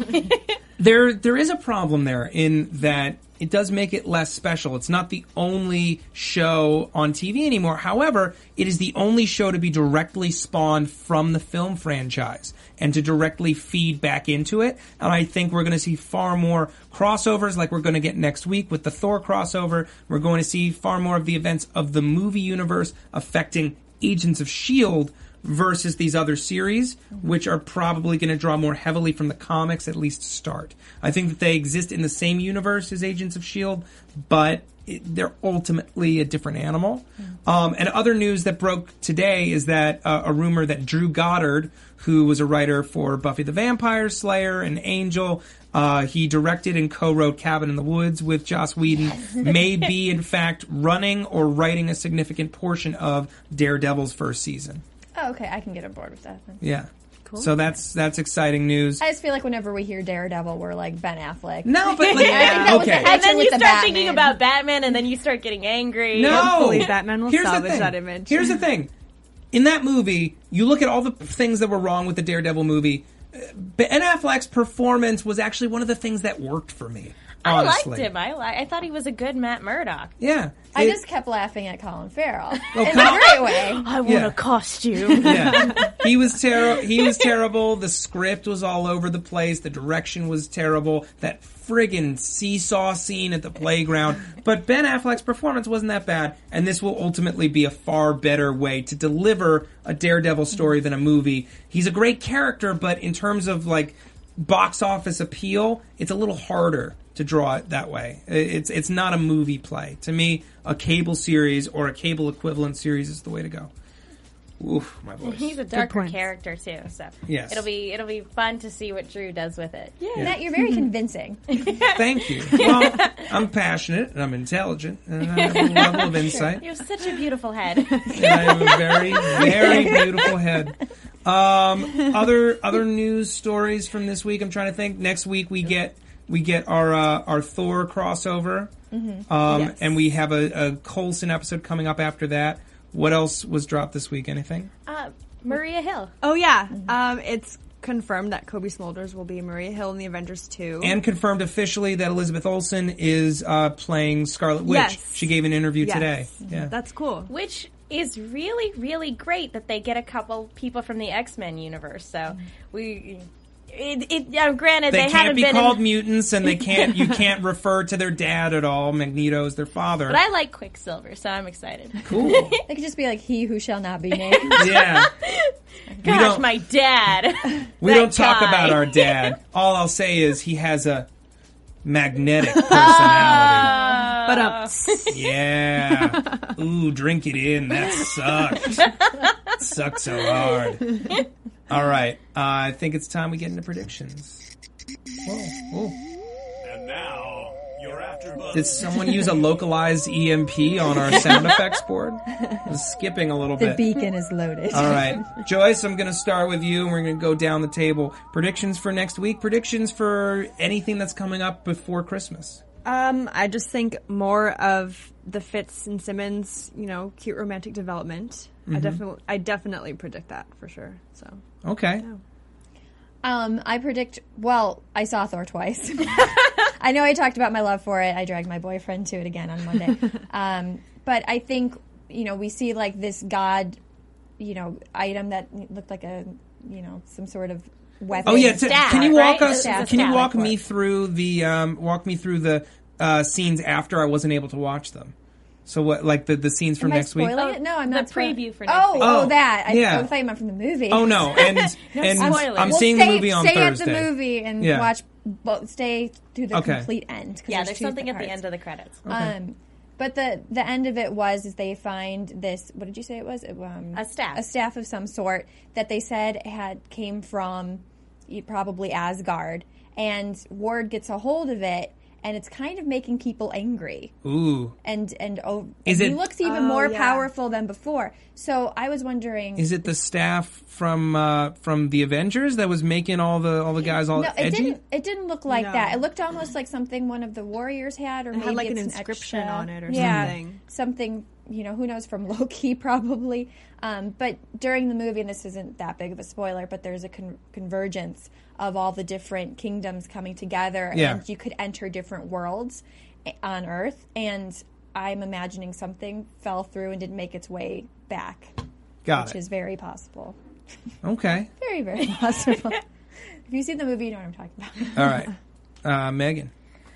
S4: there, there is a problem there in that it does make it less special. It's not the only show on T V anymore. However, it is the only show to be directly spawned from the film franchise and to directly feed back into it. And I think we're going to see far more crossovers like we're going to get next week with the Thor crossover. We're going to see far more of the events of the movie universe affecting Agents of S H I E L D versus these other series, which are probably going to draw more heavily from the comics, at least to start. I think that they exist in the same universe as Agents of S H I E L D, but it, they're ultimately a different animal. Mm. Um, and other news that broke today is that uh, a rumor that Drew Goddard, who was a writer for Buffy the Vampire Slayer and Angel, uh, he directed and co-wrote Cabin in the Woods with Joss Whedon, may be, in fact, running or writing a significant portion of Daredevil's first season.
S6: Oh, okay. I can get on board with that then.
S4: Yeah. Cool. So that's that's exciting news.
S6: I just feel like whenever we hear Daredevil, we're like Ben Affleck.
S4: No, but like,
S6: yeah.
S4: okay.
S5: And then you
S6: the
S5: start
S6: Batman.
S5: thinking about Batman, and then you start getting angry.
S4: No,
S7: hopefully Batman will
S4: Here's the
S7: salvage
S4: thing.
S7: that image.
S4: Here's the thing: in that movie, you look at all the things that were wrong with the Daredevil movie. Ben Affleck's performance was actually one of the things that worked for me. Honestly.
S5: I liked him. I li- I thought he was a good Matt Murdock.
S4: Yeah.
S6: I
S4: It-
S6: just kept laughing at Colin Farrell
S4: Oh,
S6: in
S4: Colin-
S6: a great way.
S5: I want
S4: Yeah.
S5: a costume.
S4: Yeah, he was ter- He was terrible. The script was all over the place. The direction was terrible. That friggin' seesaw scene at the playground. But Ben Affleck's performance wasn't that bad, and this will ultimately be a far better way to deliver a Daredevil story than a movie. He's a great character, but in terms of like box office appeal, it's a little harder to draw it that way. It's it's not a movie play. To me, a cable series or a cable equivalent series is the way to go. Oof, my voice.
S5: He's a darker
S7: points.
S5: character too, so
S4: Yes.
S5: it'll be it'll be fun to see what Drew does with it. Yeah.
S6: Matt, you're very convincing.
S4: Thank you. Well, I'm passionate and I'm intelligent and I have a level of insight.
S5: You have such a beautiful head.
S4: And I have a very, very beautiful head. Um, other other news stories from this week. I'm trying to think. Next week we get we get our uh, our Thor crossover,
S6: Mm-hmm.
S4: um,
S6: Yes.
S4: and we have a, a Coulson episode coming up after that. What else was dropped this week? Anything?
S5: Uh, Maria Hill.
S7: Oh yeah, um, it's confirmed that Kobe Smulders will be Maria Hill in the Avengers two.
S4: And confirmed officially that Elizabeth Olsen is uh, playing Scarlet Witch.
S7: Yes.
S4: She gave an interview
S7: Yes.
S4: today. Yeah.
S7: That's cool.
S5: Which is really, really great that they get a couple people from the X-Men universe. So we, it, it uh, granted
S4: They,
S5: they,
S4: can't
S5: haven't
S4: be
S5: been
S4: called
S5: in,
S4: mutants, and they can't. You can't refer to their dad at all. Magneto's their father.
S5: but I like Quicksilver, so I'm excited.
S4: Cool.
S6: They could just be like, he who shall not be named.
S4: Yeah.
S5: Gosh,
S4: don't-
S5: my dad.
S4: We
S5: That
S4: don't talk
S5: guy.
S4: about our dad. All I'll say is he has a magnetic personality.
S7: But um,
S4: Yeah. Ooh, drink it in. That sucked. Sucked so hard. All right. Uh, I think it's time we get into predictions. Whoa, whoa.
S1: And now, you're after Buzz.
S4: Did someone use a localized E M P on our sound effects board? I was skipping a little
S6: The
S4: bit.
S6: beacon is loaded.
S4: All right. Joyce, I'm going to start with you, and we're going to go down the table. Predictions for next week. Predictions for anything that's coming up before Christmas.
S7: um, I just think more of the Fitz and Simmons, you know, cute romantic development.
S4: Mm-hmm.
S7: I definitely, I definitely predict that for sure. So
S4: Okay.
S6: Um, I predict. Well, I saw Thor twice. I know I talked about my love for it. I dragged my boyfriend to it again on Monday. um, but I think you know we see like this god, you know, item that looked like a you know some sort of weapon.
S4: Oh yeah, t-
S5: Staff,
S4: can you walk
S5: right?
S4: us?
S5: Staff.
S4: Can you
S5: Staff.
S4: walk me through the um, walk me through the uh, scenes after I wasn't able to watch them? So what, like the, the scenes from
S6: Am I
S4: next week?
S6: spoiling it? No, I'm
S5: The
S6: not. spoil-
S5: preview for next
S6: oh,
S5: week.
S6: Oh,
S4: Oh,
S6: that. I,
S4: yeah.
S6: I thought you meant from the movie.
S4: Oh no, and and
S5: spoilers.
S4: I'm
S6: Well,
S4: seeing
S6: stay,
S4: the movie on
S6: stay
S4: Thursday.
S6: at the movie and
S4: Yeah.
S6: watch. Bo- stay through the
S4: Okay.
S6: complete end. 'cause
S5: Yeah, there's
S6: two
S5: something at the
S6: parts.
S5: end of the credits.
S6: Um, but the the end of it was is they find this. What did you say it was? It, um,
S5: A staff.
S6: A staff of some sort that they said had came from eh, probably Asgard, and Ward gets a hold of it, and it's kind of making people angry.
S4: Ooh,
S6: And and oh,
S4: Is
S6: and he
S4: it-
S6: looks even
S7: Oh,
S6: more
S7: yeah.
S6: powerful than before. So I was wondering.
S4: is it the staff from uh, from the Avengers that was making all the all the guys all
S6: No, it
S4: edgy?
S6: didn't. It didn't look like
S7: No.
S6: that. It looked almost like something one of the warriors had, or
S7: It
S6: maybe
S7: had, like, an
S6: it's
S7: inscription
S6: extra-
S7: on it or
S6: yeah,
S7: something.
S6: something you know, who knows, from Loki probably. Um, but during the movie, and this isn't that big of a spoiler, but there's a con- convergence of all the different kingdoms coming together,
S4: Yeah.
S6: and you could enter different worlds on Earth. And I'm imagining something fell through and didn't make its way back,
S4: Got
S6: which
S4: it.
S6: is very possible.
S4: Okay.
S6: Very, very possible. If you've seen the movie, you know what I'm talking about.
S4: All right. Uh, Megan.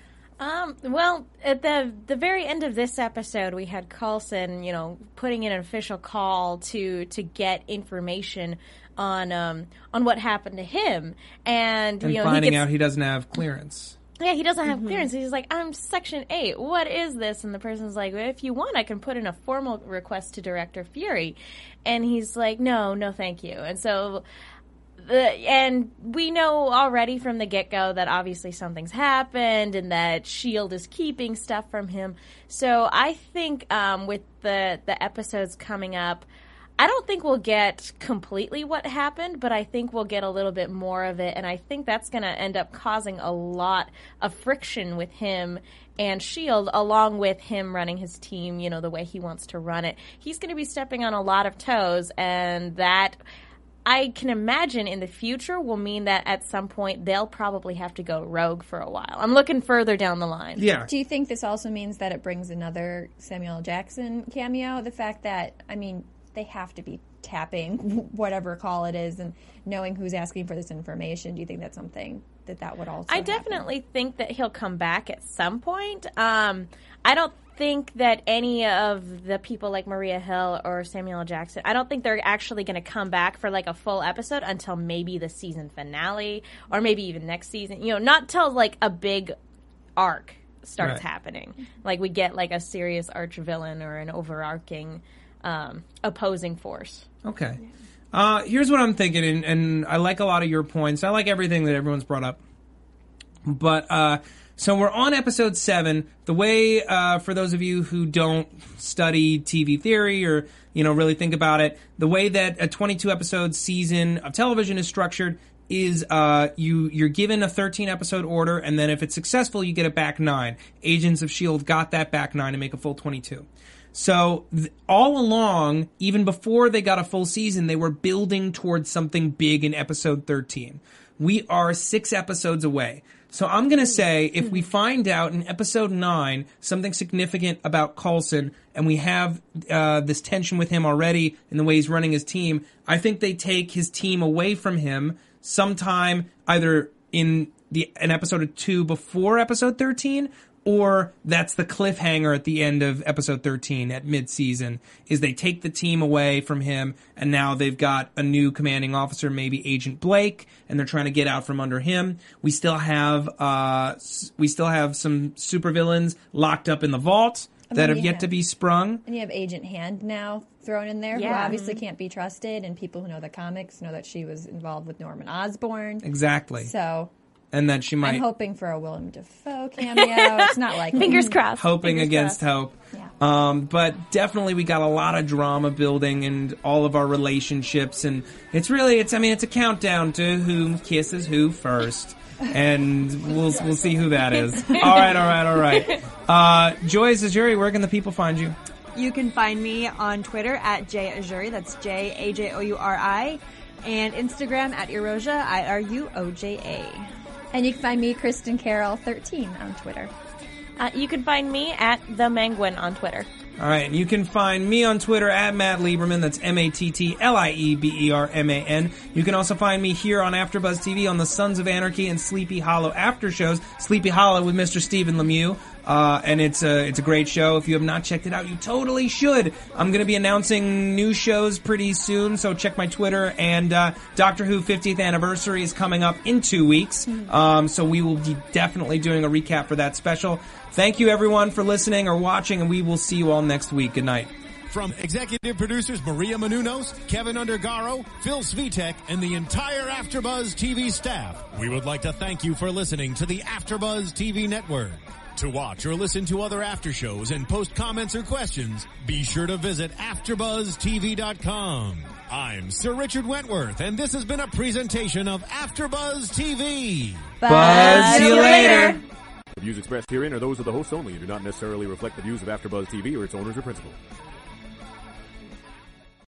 S5: Um, well, at the the very end of this episode, we had Coulson, you know, putting in an official call to to get information on um on what happened to him, and,
S4: And
S5: you know,
S4: finding
S5: he gets,
S4: out he doesn't have clearance.
S5: yeah, he doesn't have clearance. He's like, I'm Section eight. What is this? And the person's like, well, if you want, I can put in a formal request to Director Fury. And he's like, no, no, thank you. And so, the and we know already from the get-go that obviously something's happened and that S H I E L D is keeping stuff from him. So I think um, with the, the episodes coming up, I don't think we'll get completely what happened, but I think we'll get a little bit more of it, and I think that's going to end up causing a lot of friction with him and S H I E L D, along with him running his team, you know, the way he wants to run it. He's going to be stepping on a lot of toes, and that, I can imagine in the future, will mean that at some point they'll probably have to go rogue for a while. I'm looking further down the line.
S4: Yeah.
S6: Do you think this also means that it brings another Samuel L. Jackson cameo? The fact that, I mean, they have to be tapping whatever call it is and knowing who's asking for this information. Do you think that's something that that would also
S5: I
S6: happen?
S5: definitely think that he'll come back at some point. Um, I don't think that any of the people like Maria Hill or Samuel L. Jackson, I don't think they're actually going to come back for like a full episode until maybe the season finale or maybe even next season. You know, not till like a big arc starts
S4: Right.
S5: happening. Like we get like a serious arch villain or an overarching um, opposing force.
S4: Okay. Uh, here's what I'm thinking, and, and I like a lot of your points. I like everything that everyone's brought up. But, uh, so we're on episode seven. The way, uh, for those of you who don't study T V theory or, you know, really think about it, the way that a twenty-two episode season of television is structured is, uh, you, you're given a thirteen episode order, and then if it's successful, you get a back nine. Agents of S H I E L D got that back nine to make a full twenty-two. So th- all along, even before they got a full season, they were building towards something big in episode thirteen. We are six episodes away. So I'm going to say if we find out in episode nine something significant about Coulson and we have uh, this tension with him already in the way he's running his team, I think they take his team away from him sometime either in the an episode or two before episode thirteen, or that's the cliffhanger at the end of episode thirteen at mid-season, is they take the team away from him, and now they've got a new commanding officer, maybe Agent Blake, and they're trying to get out from under him. We still have uh, we still have some supervillains locked up in the vault that have
S6: yeah.
S4: yet to be sprung.
S6: And you have Agent Hand now thrown in there, who
S5: Yeah.
S6: obviously can't be trusted, and people who know the comics know that she was involved with Norman Osborn.
S4: Exactly.
S6: So
S4: And that she might...
S6: I'm hoping for a Willem Dafoe cameo. It's not like
S5: Fingers crossed.
S4: hoping
S5: Fingers
S4: against
S5: crossed.
S4: hope.
S6: Yeah.
S4: Um, but definitely we got a lot of drama building and all of our relationships, and it's really, it's, I mean, it's a countdown to who kisses who first. And we'll we'll see who that is. All right, all right, all right. Uh, Joy Zajuri, where can the people find you?
S7: You can find me on Twitter at J Ajuri, that's J A J O U R I, and Instagram at Erosia, I R U O J A.
S6: And you can find me, Kristen Carroll, thirteen on Twitter.
S5: Uh, you can find me at The Menguin on Twitter.
S4: All right, and you can find me on Twitter at Matt Lieberman. That's M A T T L I E B E R M A N. You can also find me here on AfterBuzz T V on the Sons of Anarchy and Sleepy Hollow after shows. Sleepy Hollow with Mister Stephen Lemieux. Uh, and it's a, it's a great show. If you have not checked it out, you totally should. I'm going to be announcing new shows pretty soon, so check my Twitter. And, uh, Doctor Who fiftieth anniversary is coming up in two weeks. Um, so we will be definitely doing a recap for that special. Thank you everyone for listening or watching, and we will see you all next week. Good night.
S3: From executive producers Maria Menounos, Kevin Undergaro, Phil Svitek, and the entire AfterBuzz T V staff, we would like to thank you for listening to the AfterBuzz T V network. To watch or listen to other after shows and post comments or questions, be sure to visit after buzz T V dot com. I'm Sir Richard Wentworth, and this has been a presentation of AfterBuzz T V.
S4: Buzz you later.
S9: The views expressed herein are those of the hosts only and do not necessarily reflect the views of AfterBuzz T V or its owners or principals.